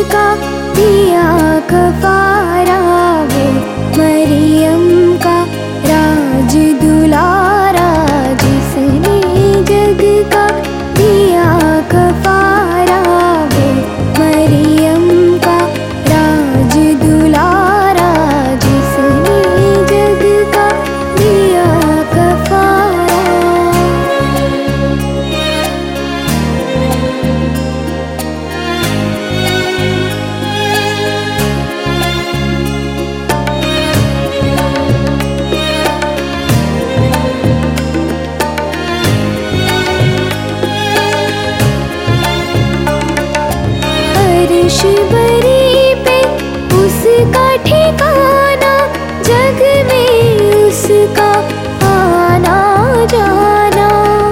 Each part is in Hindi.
का दिया कफारा, वो मरियम का राज दुलारा, जिसने जग का दिया कफारा, वो मरियम का राज दुलारा, जिसने जग का दिया कफारा। अर्श बरी पे उसका ठिकाना, जग में उसका आना जाना।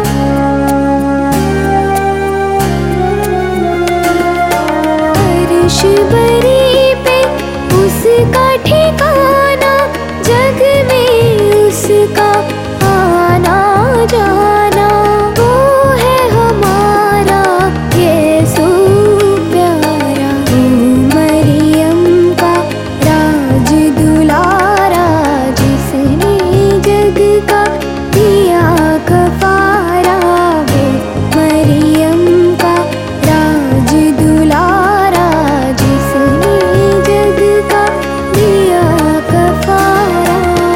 अर्श बरी पे उसका ठिकाना, जग में उसका आना जाना। वो है हमारा यीशु प्यारा, वो मरियम का राज दुलारा, जिसने जग का दिया कफारा, वो मरियम का राज दुलारा, जिसने जग का दिया कफारा।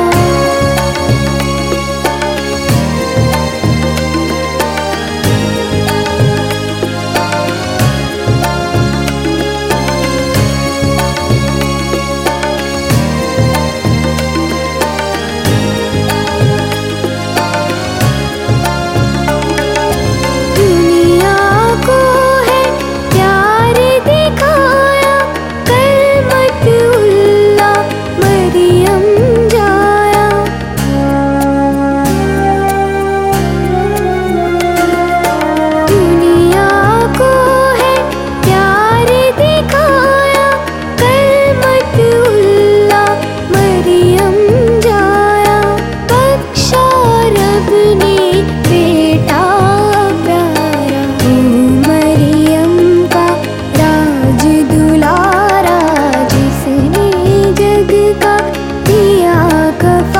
दुनिया को है प्यार दिखाया, कलमत उल्ला मरियम जाया। दुनिया को है प्यार दिखाया, कलमत उल्ला मरियम जाया। बख्शा रब ने बेटा प्यारा, वो मरियम का राज दुलारा, जिसने जग का दिया कफारा।